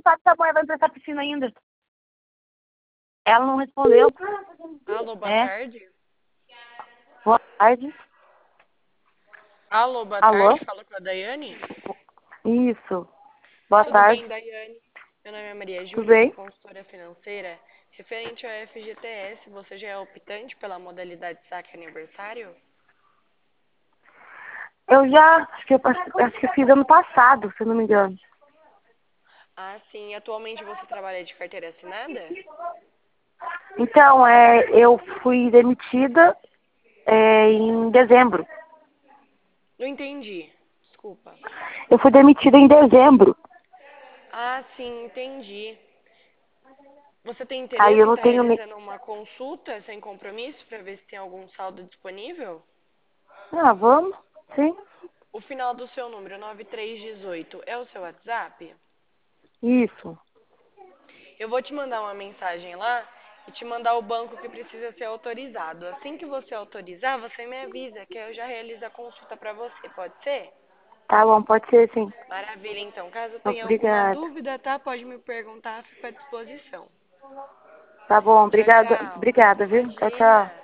não sabe se a mãe vai entrar na piscina ainda. Ela não respondeu. Alô, boa tarde. Boa tarde. Alô, boa Alô? tarde. Fala com a Daiane. Isso. Boa Tudo tarde. bem, Daiane? Meu nome é Maria Tudo Júlia, sou bem? consultora financeira. Referente ao FGTS, você já é optante pela modalidade saque aniversário? Eu já, acho que eu fiz ano passado, se eu não me engano. Ah, sim. Atualmente você trabalha de carteira assinada? Então, eu fui demitida em dezembro. Não entendi. Desculpa. Eu fui demitida em dezembro. Ah, sim, entendi. Você tem Aí interesse eu em não estar tenho. realizando uma consulta sem compromisso para ver se tem algum saldo disponível? Ah, vamos? Sim. O final do seu número, 9318, é o seu WhatsApp? Isso. Eu vou te mandar uma mensagem lá e te mandar o banco que precisa ser autorizado. Assim que você autorizar, você me avisa que eu já realizo a consulta para você, pode ser? Tá bom, pode ser sim. Maravilha, então. Caso tenha alguma Obrigada. dúvida, tá? Pode me perguntar, fico à disposição. Tá bom, Tchau, obrigada. tchau. Obrigada, viu? Tchau, tchau. Imagina.